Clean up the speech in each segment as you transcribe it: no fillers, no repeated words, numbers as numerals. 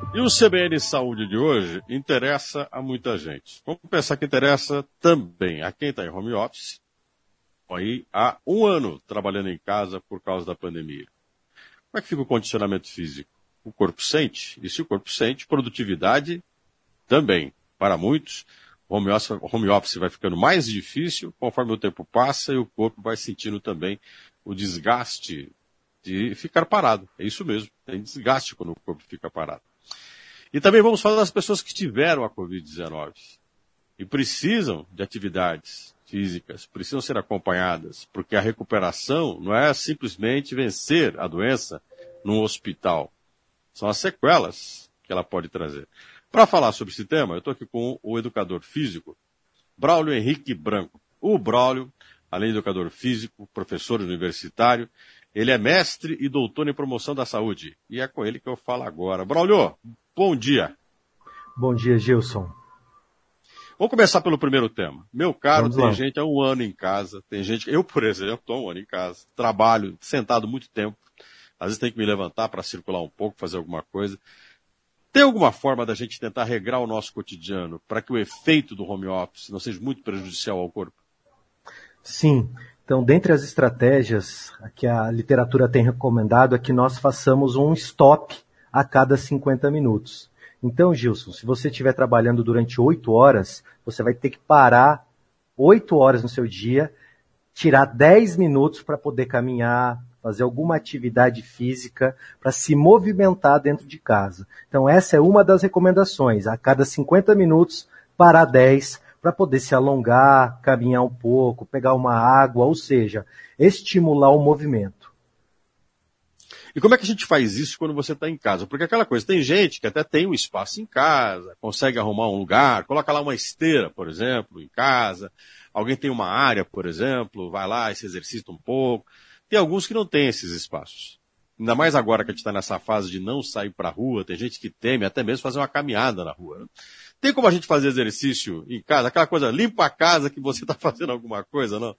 E o CBN Saúde de hoje interessa a muita gente. Vamos pensar que interessa também a quem está em home office, aí há 1 ano trabalhando em casa por causa da pandemia. Como é que fica o condicionamento físico? O corpo sente? E se o corpo sente, produtividade também. Para muitos, o home office vai ficando mais difícil conforme o tempo passa e o corpo vai sentindo também o desgaste de ficar parado. É isso mesmo, tem desgaste quando o corpo fica parado. E também vamos falar das pessoas que tiveram a Covid-19 e precisam de atividades físicas, precisam ser acompanhadas, porque a recuperação não é simplesmente vencer a doença num hospital. São as sequelas que ela pode trazer. Para falar sobre esse tema, eu estou aqui com o educador físico, Braulio Henrique Branco. O Braulio, além de educador físico, professor universitário, ele é mestre e doutor em promoção da saúde. E é com ele que eu falo agora. Braulio, bom dia. Bom dia, Gilson. Vamos começar pelo primeiro tema. Meu caro, tem gente há 1 ano em casa. Tem gente, eu, por exemplo, estou há 1 ano em casa. Trabalho sentado muito tempo. Às vezes tenho que me levantar para circular um pouco, fazer alguma coisa. Tem alguma forma da gente tentar regrar o nosso cotidiano para que o efeito do home office não seja muito prejudicial ao corpo? Sim. Então, dentre as estratégias que a literatura tem recomendado é que nós façamos um stop a cada 50 minutos. Então, Gilson, se você estiver trabalhando durante 8 horas, você vai ter que parar 8 horas no seu dia, tirar 10 minutos para poder caminhar, fazer alguma atividade física, para se movimentar dentro de casa. Então, essa é uma das recomendações. A cada 50 minutos, parar 10 para poder se alongar, caminhar um pouco, pegar uma água, ou seja, estimular o movimento. E como é que a gente faz isso quando você está em casa? Porque aquela coisa, tem gente que até tem um espaço em casa, consegue arrumar um lugar, coloca lá uma esteira, por exemplo, em casa, alguém tem uma área, por exemplo, vai lá e se exercita um pouco. Tem alguns que não têm esses espaços. Ainda mais agora que a gente está nessa fase de não sair para a rua, tem gente que teme até mesmo fazer uma caminhada na rua, né? Tem como a gente fazer exercício em casa? Aquela coisa, limpa a casa que você está fazendo alguma coisa, não?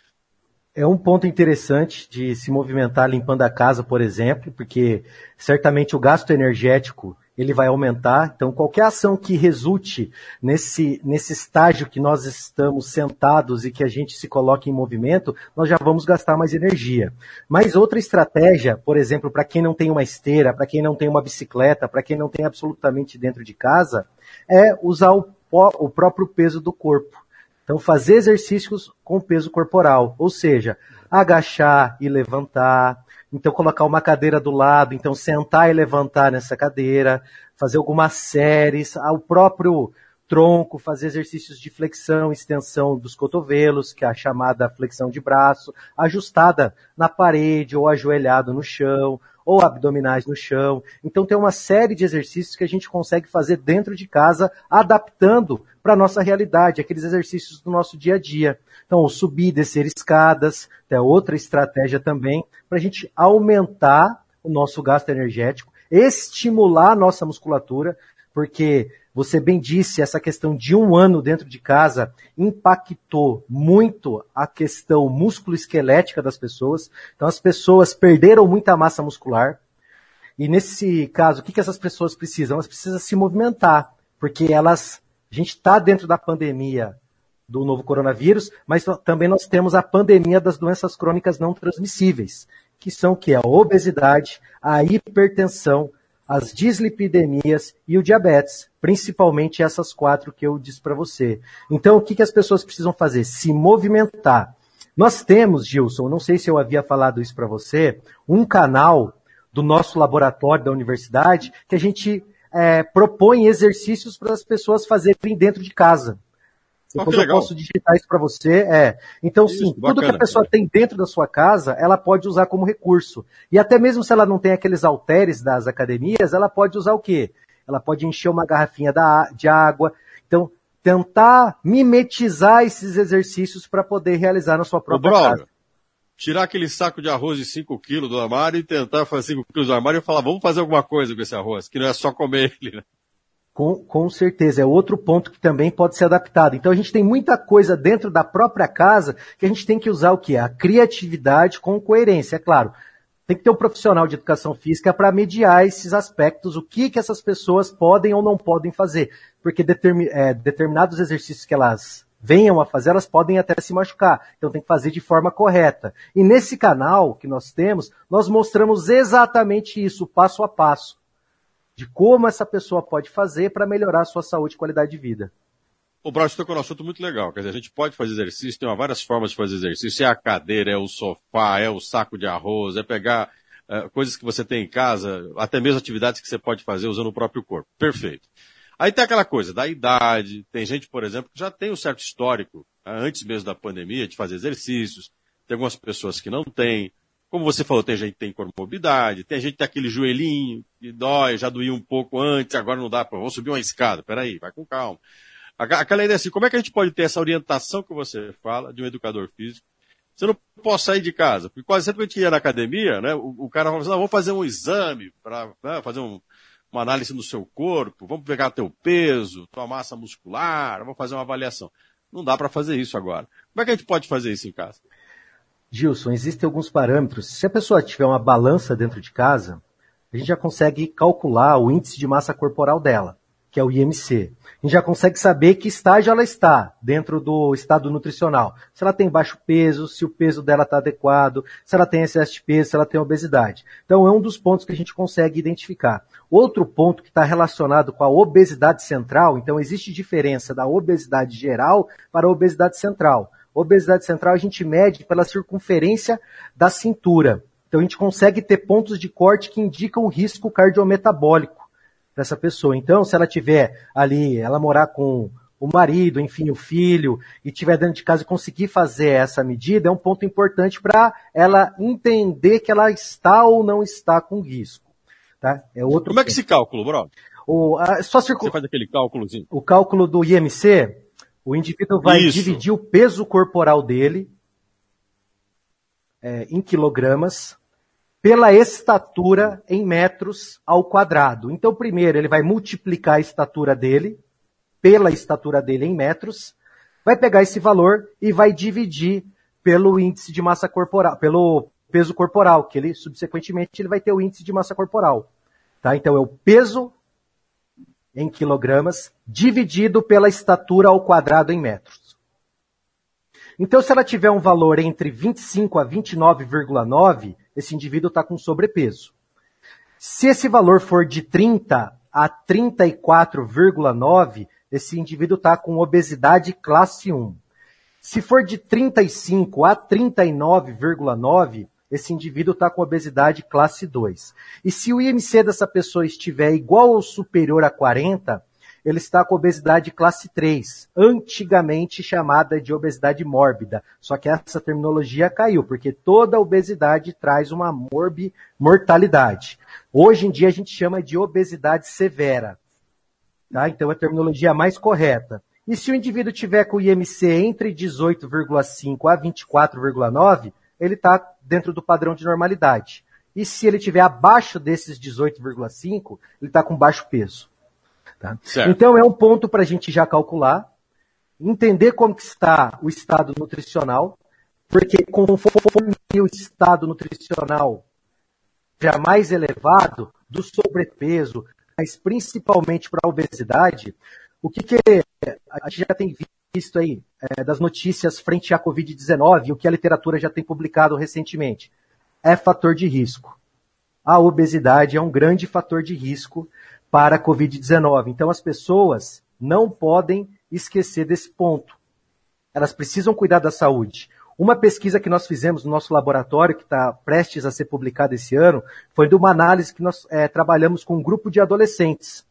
É um ponto interessante de se movimentar limpando a casa, por exemplo, porque certamente o gasto energético ele vai aumentar. Então, qualquer ação que resulte nesse estágio que nós estamos sentados e que a gente se coloque em movimento, nós já vamos gastar mais energia. Mas outra estratégia, por exemplo, para quem não tem uma esteira, para quem não tem uma bicicleta, para quem não tem absolutamente dentro de casa, é usar o próprio peso do corpo. Então, fazer exercícios com peso corporal, ou seja, agachar e levantar. Então, colocar uma cadeira do lado, então sentar e levantar nessa cadeira, fazer algumas séries, ao próprio tronco, fazer exercícios de flexão, extensão dos cotovelos, que é a chamada flexão de braço, ajustada na parede ou ajoelhado no chão, ou abdominais no chão. Então tem uma série de exercícios que a gente consegue fazer dentro de casa, adaptando para a nossa realidade, aqueles exercícios do nosso dia a dia. Então, o subir e descer escadas, é outra estratégia também, para a gente aumentar o nosso gasto energético, estimular a nossa musculatura, porque você bem disse, essa questão de 1 ano dentro de casa impactou muito a questão músculo-esquelética das pessoas. Então as pessoas perderam muita massa muscular. E nesse caso, o que essas pessoas precisam? Elas precisam se movimentar, porque a gente está dentro da pandemia do novo coronavírus, mas também nós temos a pandemia das doenças crônicas não transmissíveis, que são o quê? A obesidade, a hipertensão, as dislipidemias e o diabetes, principalmente essas 4 que eu disse para você. Então, o que as pessoas precisam fazer? Se movimentar. Nós temos, Gilson, não sei se eu havia falado isso para você, um canal do nosso laboratório da universidade que a gente propõe exercícios para as pessoas fazerem dentro de casa. Depois eu posso digitar isso para você. Então, isso, sim, bacana, tudo que a pessoa tem dentro da sua casa, ela pode usar como recurso. E até mesmo se ela não tem aqueles halteres das academias, ela pode usar o quê? Ela pode encher uma garrafinha de água. Então, tentar mimetizar esses exercícios para poder realizar na sua própria casa. Tirar aquele saco de arroz de 5 quilos do armário e tentar fazer 5 quilos do armário e falar, vamos fazer alguma coisa com esse arroz, que não é só comer ele, né? Com certeza, é outro ponto que também pode ser adaptado. Então a gente tem muita coisa dentro da própria casa que a gente tem que usar o quê? A criatividade com coerência, é claro. Tem que ter um profissional de educação física para mediar esses aspectos, o que essas pessoas podem ou não podem fazer. Porque determinados exercícios que elas venham a fazer, elas podem até se machucar. Então tem que fazer de forma correta. E nesse canal que nós temos, nós mostramos exatamente isso, passo a passo, de como essa pessoa pode fazer para melhorar a sua saúde e qualidade de vida. O Braulio tocou num assunto muito legal. Quer dizer, a gente pode fazer exercício, tem várias formas de fazer exercício. É a cadeira, é o sofá, é o saco de arroz, é pegar coisas que você tem em casa, até mesmo atividades que você pode fazer usando o próprio corpo. Perfeito. Aí tem aquela coisa da idade. Tem gente, por exemplo, que já tem um certo histórico, antes mesmo da pandemia, de fazer exercícios. Tem algumas pessoas que não têm. Como você falou, tem gente que tem comorbidade, tem gente que tem aquele joelhinho que dói, já doía um pouco antes, agora não dá, vou subir uma escada. Peraí, vai com calma. Aquela ideia assim, como é que a gente pode ter essa orientação que você fala de um educador físico? Você não pode sair de casa. Porque quase sempre que a gente ia na academia, né, o cara fala assim, não, vamos fazer um exame para fazer uma análise do seu corpo, vamos pegar teu peso, tua massa muscular, vamos fazer uma avaliação. Não dá para fazer isso agora. Como é que a gente pode fazer isso em casa? Gilson, existem alguns parâmetros. Se a pessoa tiver uma balança dentro de casa, a gente já consegue calcular o índice de massa corporal dela, que é o IMC. A gente já consegue saber que estágio ela está dentro do estado nutricional. Se ela tem baixo peso, se o peso dela está adequado, se ela tem excesso de peso, se ela tem obesidade. Então é um dos pontos que a gente consegue identificar. Outro ponto que está relacionado com a obesidade central, então existe diferença da obesidade geral para a obesidade central. Obesidade central a gente mede pela circunferência da cintura. Então a gente consegue ter pontos de corte que indicam o risco cardiometabólico para essa pessoa. Então, se ela tiver ali, ela morar com o marido, enfim, o filho, e tiver dentro de casa e conseguir fazer essa medida, é um ponto importante para ela entender que ela está ou não está com risco. Tá? É outro Como é que esse cálculo, Bro? Você faz aquele cálculozinho? O cálculo do IMC, o indivíduo vai dividir o peso corporal dele em quilogramas, pela estatura em metros ao quadrado. Então, primeiro, ele vai multiplicar a estatura dele, pela estatura dele em metros, vai pegar esse valor e vai dividir pelo índice de massa corporal, pelo peso corporal, que ele, subsequentemente, ele vai ter o índice de massa corporal. Tá? Então, é o peso em quilogramas dividido pela estatura ao quadrado em metros. Então, se ela tiver um valor entre 25 a 29,9, esse indivíduo está com sobrepeso. Se esse valor for de 30 a 34,9, esse indivíduo está com obesidade classe 1. Se for de 35 a 39,9, esse indivíduo está com obesidade classe 2. E se o IMC dessa pessoa estiver igual ou superior a 40, ele está com obesidade classe 3, antigamente chamada de obesidade mórbida. Só que essa terminologia caiu, porque toda obesidade traz uma mortalidade. Hoje em dia a gente chama de obesidade severa. Tá? Então é a terminologia mais correta. E se o indivíduo tiver com o IMC entre 18,5 a 24,9, ele está dentro do padrão de normalidade. E se ele tiver abaixo desses 18,5, ele está com baixo peso. Tá? Então é um ponto para a gente já calcular, entender como que está o estado nutricional, porque conforme o estado nutricional já mais elevado, do sobrepeso, mas principalmente para a obesidade, o que a gente já tem visto aí das notícias frente à Covid-19, o que a literatura já tem publicado recentemente, é fator de risco. A obesidade é um grande fator de risco para a Covid-19. Então, as pessoas não podem esquecer desse ponto. Elas precisam cuidar da saúde. Uma pesquisa que nós fizemos no nosso laboratório, que está prestes a ser publicada esse ano, foi de uma análise que nós trabalhamos com um grupo de adolescentes.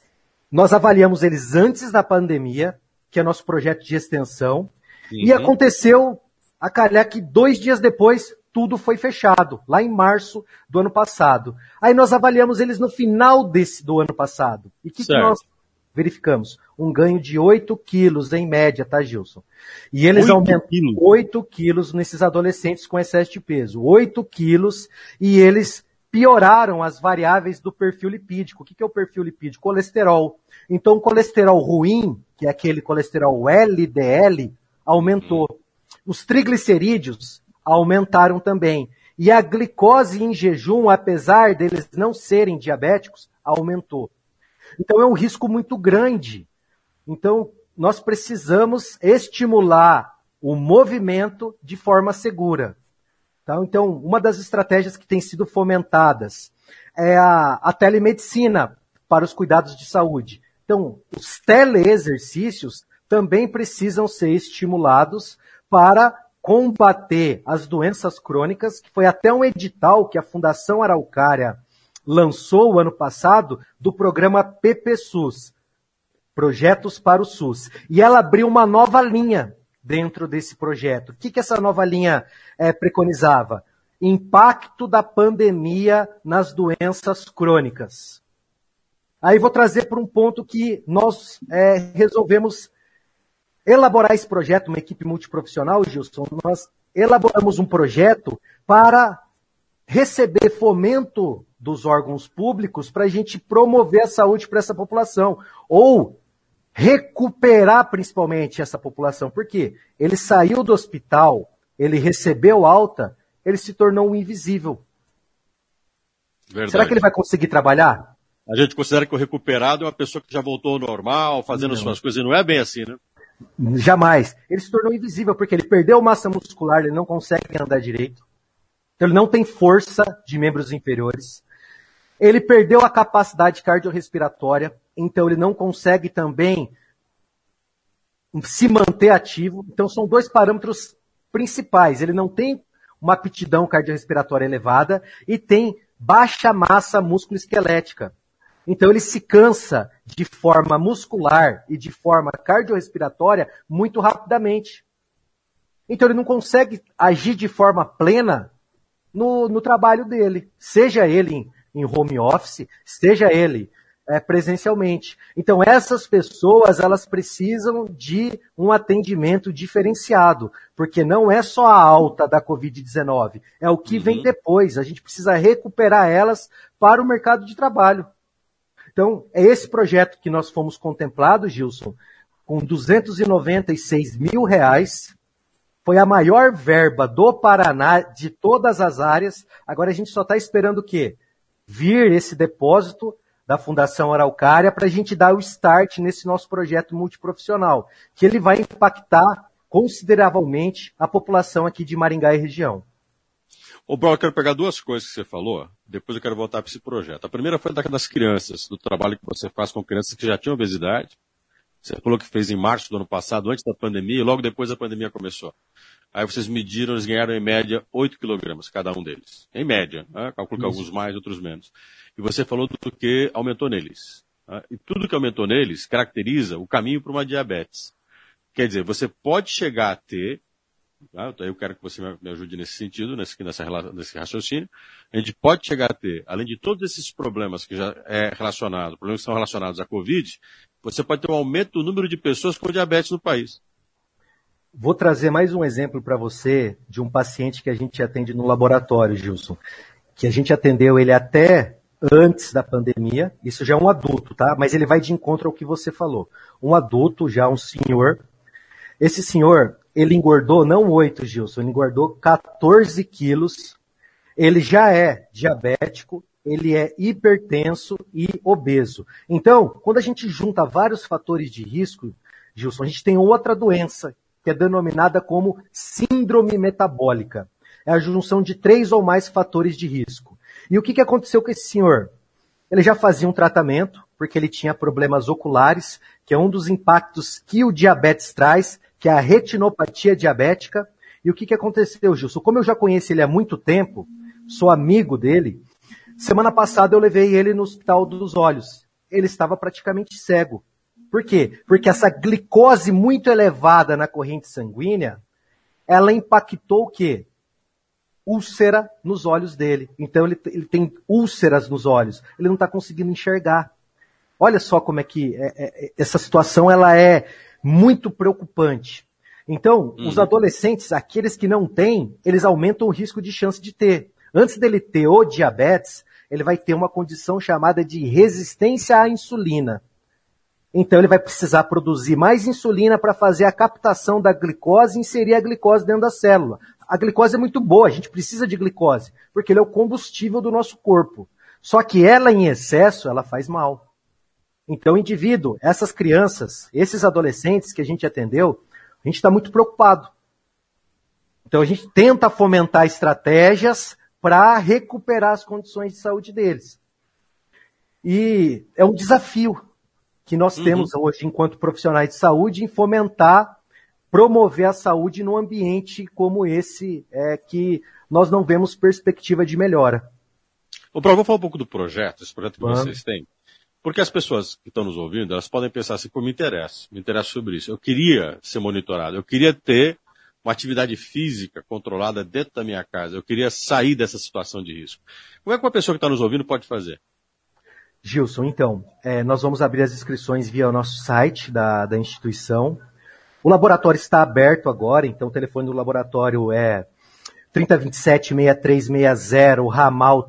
Nós avaliamos eles antes da pandemia, que é nosso projeto de extensão, e aconteceu a calhar que 2 dias depois tudo foi fechado, lá em março do ano passado. Aí nós avaliamos eles no final do ano passado. E o que nós verificamos? Um ganho de 8 quilos em média, tá, Gilson? E eles aumentam 8 quilos nesses adolescentes com excesso de peso. 8 quilos e eles pioraram as variáveis do perfil lipídico. O que é o perfil lipídico? Colesterol. Então o colesterol ruim, que é aquele colesterol LDL, aumentou. Os triglicerídeos aumentaram também. E a glicose em jejum, apesar deles não serem diabéticos, aumentou. Então é um risco muito grande. Então nós precisamos estimular o movimento de forma segura. Tá? Então, uma das estratégias que tem sido fomentadas é a telemedicina para os cuidados de saúde. Então, os teleexercícios também precisam ser estimulados para combater as doenças crônicas, que foi até um edital que a Fundação Araucária lançou o ano passado, do programa PPSUS, Projetos para o SUS. E ela abriu uma nova linha dentro desse projeto. O que essa nova linha preconizava? Impacto da pandemia nas doenças crônicas. Aí vou trazer para um ponto que nós resolvemos elaborar esse projeto, uma equipe multiprofissional, Gilson. Nós elaboramos um projeto para receber fomento dos órgãos públicos para a gente promover a saúde para essa população. Ou recuperar principalmente essa população. Por quê? Ele saiu do hospital, ele recebeu alta, ele se tornou um invisível. Verdade. Será que ele vai conseguir trabalhar? A gente considera que o recuperado é uma pessoa que já voltou ao normal, fazendo as suas coisas, e não é bem assim, né? Jamais. Ele se tornou invisível porque ele perdeu massa muscular, ele não consegue andar direito. Então ele não tem força de membros inferiores. Ele perdeu a capacidade cardiorrespiratória, então ele não consegue também se manter ativo. Então são dois parâmetros principais. Ele não tem uma aptidão cardiorrespiratória elevada e tem baixa massa músculo-esquelética. Então ele se cansa de forma muscular e de forma cardiorrespiratória muito rapidamente. Então ele não consegue agir de forma plena no trabalho dele, seja ele em home office, seja ele presencialmente. Então essas pessoas, elas precisam de um atendimento diferenciado, porque não é só a alta da Covid-19, é o que vem depois. A gente precisa recuperar elas para o mercado de trabalho. Então, é esse projeto que nós fomos contemplados, Gilson, com R$296 mil. Foi a maior verba do Paraná, de todas as áreas. Agora a gente só está esperando o quê? Vir esse depósito da Fundação Araucária para a gente dar o start nesse nosso projeto multiprofissional, que ele vai impactar consideravelmente a população aqui de Maringá e região. Ô, Bruno, eu quero pegar duas coisas que você falou, depois eu quero voltar para esse projeto. A primeira foi das crianças, do trabalho que você faz com crianças que já tinham obesidade. Você falou que fez em março do ano passado, antes da pandemia, e logo depois a pandemia começou. Aí vocês mediram, eles ganharam em média 8 quilogramas, cada um deles. Em média, né? Calculo que alguns mais, outros menos. E você falou do que aumentou neles. Né? E tudo que aumentou neles caracteriza o caminho para uma diabetes. Quer dizer, você pode chegar a ter, tá? Eu quero que você me ajude nesse sentido, nesse raciocínio. A gente pode chegar a ter, além de todos esses problemas que já problemas que são relacionados à Covid, você pode ter um aumento do número de pessoas com diabetes no país. Vou trazer mais um exemplo para você de um paciente que a gente atende no laboratório, Gilson, que a gente atendeu ele até antes da pandemia. Isso já é um adulto, tá? Mas ele vai de encontro ao que você falou. Um adulto, já um senhor. Esse senhor, ele engordou, não 8, Gilson, ele engordou 14 quilos. Ele já é diabético, ele é hipertenso e obeso. Então, quando a gente junta vários fatores de risco, Gilson, a gente tem outra doença, que é denominada como síndrome metabólica. É a junção de 3 ou mais fatores de risco. E o que aconteceu com esse senhor? Ele já fazia um tratamento, porque ele tinha problemas oculares, que é um dos impactos que o diabetes traz, que é a retinopatia diabética. E o que aconteceu, Gilson? Como eu já conheço ele há muito tempo, sou amigo dele, semana passada eu levei ele no Hospital dos Olhos. Ele estava praticamente cego. Por quê? Porque essa glicose muito elevada na corrente sanguínea, ela impactou o quê? Úlcera nos olhos dele. Então ele tem úlceras nos olhos. Ele não está conseguindo enxergar. Olha só como é que essa situação ela é muito preocupante. Então, os adolescentes, aqueles que não têm, eles aumentam o risco de chance de ter. Antes dele ter o diabetes, ele vai ter uma condição chamada de resistência à insulina. Então ele vai precisar produzir mais insulina para fazer a captação da glicose e inserir a glicose dentro da célula. A glicose é muito boa, a gente precisa de glicose, porque ele é o combustível do nosso corpo. Só que ela em excesso, ela faz mal. Então, o indivíduo, essas crianças, esses adolescentes que a gente atendeu, a gente está muito preocupado. Então, a gente tenta fomentar estratégias para recuperar as condições de saúde deles. E é um desafio que nós temos hoje, enquanto profissionais de saúde, em fomentar, promover a saúde num ambiente como esse, que nós não vemos perspectiva de melhora. Vamos falar um pouco do projeto, esse projeto que vocês têm. Porque as pessoas que estão nos ouvindo, elas podem pensar assim, me interessa sobre isso. Eu queria ser monitorado, eu queria ter uma atividade física controlada dentro da minha casa, eu queria sair dessa situação de risco. Como é que uma pessoa que está nos ouvindo pode fazer? Gilson, então, nós vamos abrir as inscrições via o nosso site da instituição. O laboratório está aberto agora, então o telefone do laboratório é 3027-6360, ramal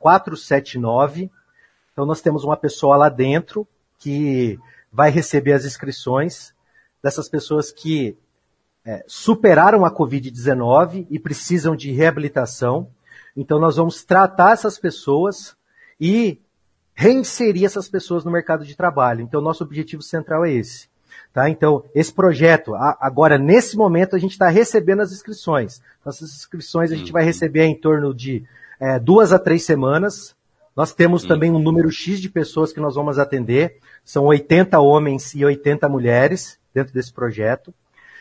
3479. Então nós temos uma pessoa lá dentro que vai receber as inscrições dessas pessoas que superaram a Covid-19 e precisam de reabilitação. Então nós vamos tratar essas pessoas e reinserir essas pessoas no mercado de trabalho. Então nosso objetivo central é esse. Tá? Então esse projeto, agora nesse momento a gente está recebendo as inscrições. Essas inscrições a gente vai receber em torno de 2 a 3 semanas. Nós temos também um número X de pessoas que nós vamos atender. São 80 homens e 80 mulheres dentro desse projeto.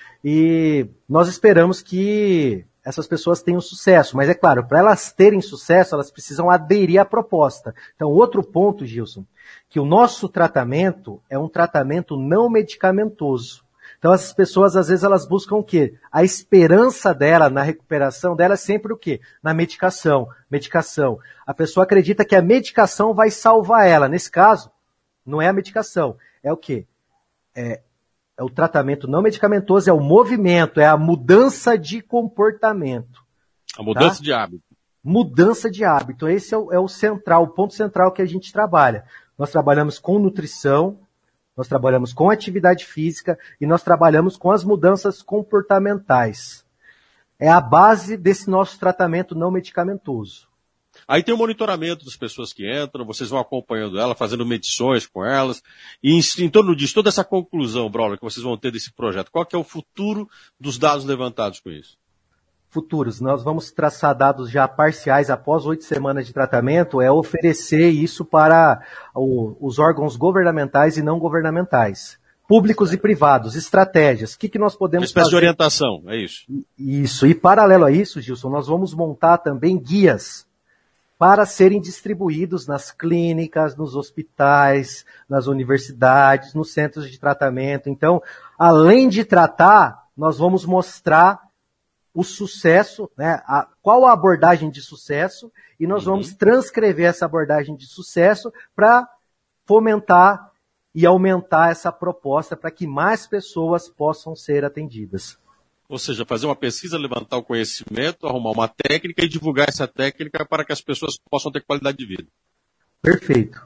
E nós esperamos que essas pessoas tenham sucesso. Mas é claro, para elas terem sucesso, elas precisam aderir à proposta. Então, outro ponto, Gilson, que o nosso tratamento é um tratamento não medicamentoso. Então, essas pessoas, às vezes, elas buscam o quê? A esperança dela, na recuperação dela, é sempre o quê? Na medicação. Medicação. A pessoa acredita que a medicação vai salvar ela. Nesse caso, não é a medicação. É o quê? É o tratamento não medicamentoso, é o movimento, é a mudança de comportamento. A mudança de hábito. Mudança de hábito. Esse é o central, o ponto central que a gente trabalha. Nós trabalhamos com nutrição, nós trabalhamos com atividade física e nós trabalhamos com as mudanças comportamentais. É a base desse nosso tratamento não medicamentoso. Aí tem o monitoramento das pessoas que entram, vocês vão acompanhando elas, fazendo medições com elas, e em torno disso, toda essa conclusão, Braulio, que vocês vão ter desse projeto, qual que é o futuro dos dados levantados com isso? Futuros, nós vamos traçar dados já parciais após 8 semanas de tratamento, oferecer isso para os órgãos governamentais e não governamentais, públicos e privados, estratégias, o que nós podemos fazer? Uma espécie de orientação, é isso? Isso, e paralelo a isso, Gilson, nós vamos montar também guias para serem distribuídos nas clínicas, nos hospitais, nas universidades, nos centros de tratamento. Então, além de tratar, nós vamos mostrar o sucesso, né? Qual a abordagem de sucesso, e nós vamos transcrever essa abordagem de sucesso para fomentar e aumentar essa proposta para que mais pessoas possam ser atendidas. Ou seja, fazer uma pesquisa, levantar o conhecimento, arrumar uma técnica e divulgar essa técnica para que as pessoas possam ter qualidade de vida. Perfeito.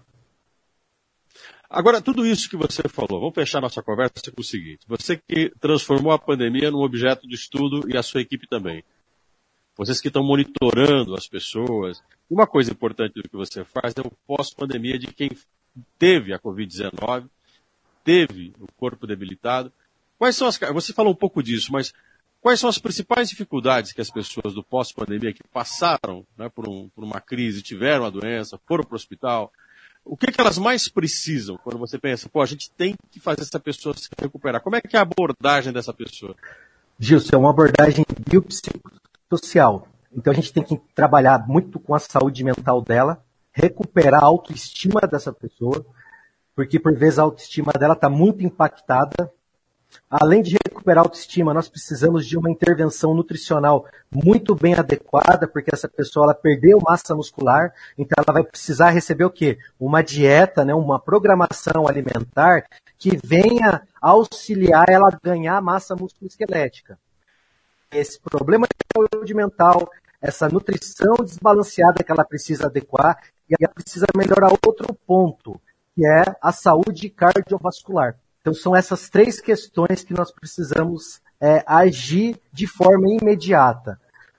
Agora, tudo isso que você falou, vamos fechar nossa conversa com o seguinte. Você que transformou a pandemia num objeto de estudo e a sua equipe também. Vocês que estão monitorando as pessoas. Uma coisa importante do que você faz é o pós-pandemia de quem teve a Covid-19, teve o corpo debilitado. Você falou um pouco disso, mas quais são as principais dificuldades que as pessoas do pós-pandemia que passaram, né, por uma crise, tiveram a doença, foram para o hospital, o que elas mais precisam quando você pensa, a gente tem que fazer essa pessoa se recuperar? Como é que é a abordagem dessa pessoa? Gilson, é uma abordagem biopsicossocial. Então a gente tem que trabalhar muito com a saúde mental dela, recuperar a autoestima dessa pessoa, porque por vezes a autoestima dela está muito impactada. Além de recuperar a autoestima, nós precisamos de uma intervenção nutricional muito bem adequada, porque essa pessoa ela perdeu massa muscular, então ela vai precisar receber o quê? Uma dieta, né, uma programação alimentar que venha auxiliar ela a ganhar massa musculoesquelética. Esse problema de saúde mental, essa nutrição desbalanceada que ela precisa adequar, e ela precisa melhorar outro ponto, que é a saúde cardiovascular. Então, são essas 3 questões que nós precisamos agir de forma imediata.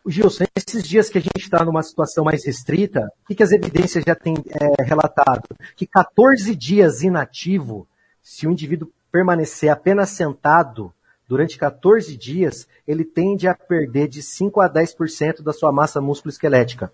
Gilson, esses dias que a gente está numa situação mais restrita, o que as evidências já têm relatado? Que 14 dias inativo, se o indivíduo permanecer apenas sentado durante 14 dias, ele tende a perder de 5 a 10% da sua massa músculo-esquelética.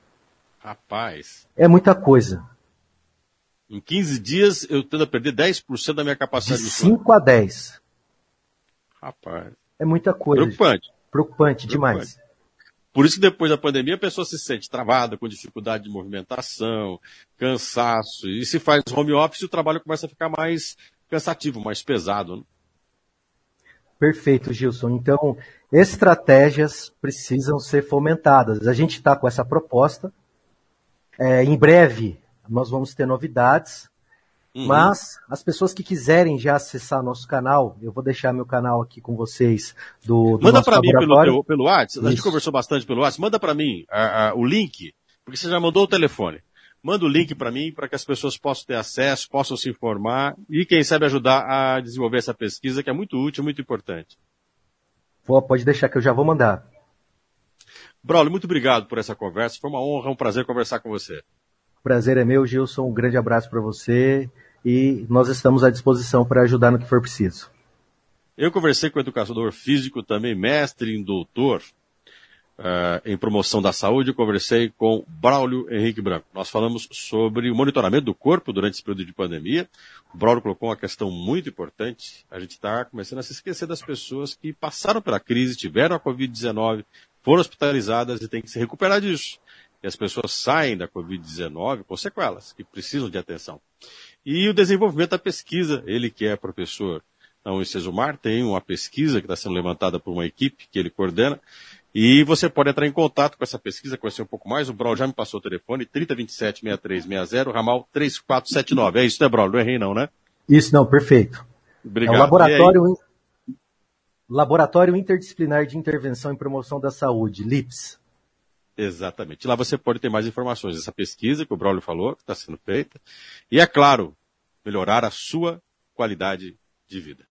Rapaz. É muita coisa. Em 15 dias eu tendo a perder 10% da minha capacidade de 5 a 10. Rapaz. É muita coisa. Preocupante demais. Por isso que depois da pandemia a pessoa se sente travada, com dificuldade de movimentação, cansaço. E se faz home office, o trabalho começa a ficar mais cansativo, mais pesado, né? Perfeito, Gilson. Então, estratégias precisam ser fomentadas. A gente está com essa proposta. Em breve, nós vamos ter novidades. Mas as pessoas que quiserem já acessar nosso canal, eu vou deixar meu canal aqui com vocês do manda para mim pelo WhatsApp. A gente conversou bastante pelo WhatsApp. Manda para mim o link, porque você já mandou o telefone. Manda o link para mim, para que as pessoas possam ter acesso, possam se informar e, quem sabe, ajudar a desenvolver essa pesquisa, que é muito útil, muito importante. Pode deixar que eu já vou mandar. Braulio, muito obrigado por essa conversa. Foi uma honra, um prazer conversar com você. O prazer é meu, Gilson. Um grande abraço para você e nós estamos à disposição para ajudar no que for preciso. Eu conversei com o educador físico, também mestre em doutor em promoção da saúde. Eu conversei com Braulio Henrique Branco. Nós falamos sobre o monitoramento do corpo durante esse período de pandemia. O Braulio colocou uma questão muito importante. A gente está começando a se esquecer das pessoas que passaram pela crise, tiveram a Covid-19, foram hospitalizadas e têm que se recuperar disso. E as pessoas saem da Covid-19 com sequelas, que precisam de atenção. E o desenvolvimento da pesquisa, ele que é professor na Unicesumar, tem uma pesquisa que está sendo levantada por uma equipe que ele coordena, e você pode entrar em contato com essa pesquisa, conhecer um pouco mais. O Braulio já me passou o telefone, 3027-6360, ramal 3479. É isso, né, Braulio? Não errei não, né? Isso, não, perfeito. Obrigado. É o Laboratório Interdisciplinar de Intervenção e Promoção da Saúde, LIPS. Exatamente. Lá você pode ter mais informações dessa pesquisa que o Braulio falou, que está sendo feita. E, é claro, melhorar a sua qualidade de vida.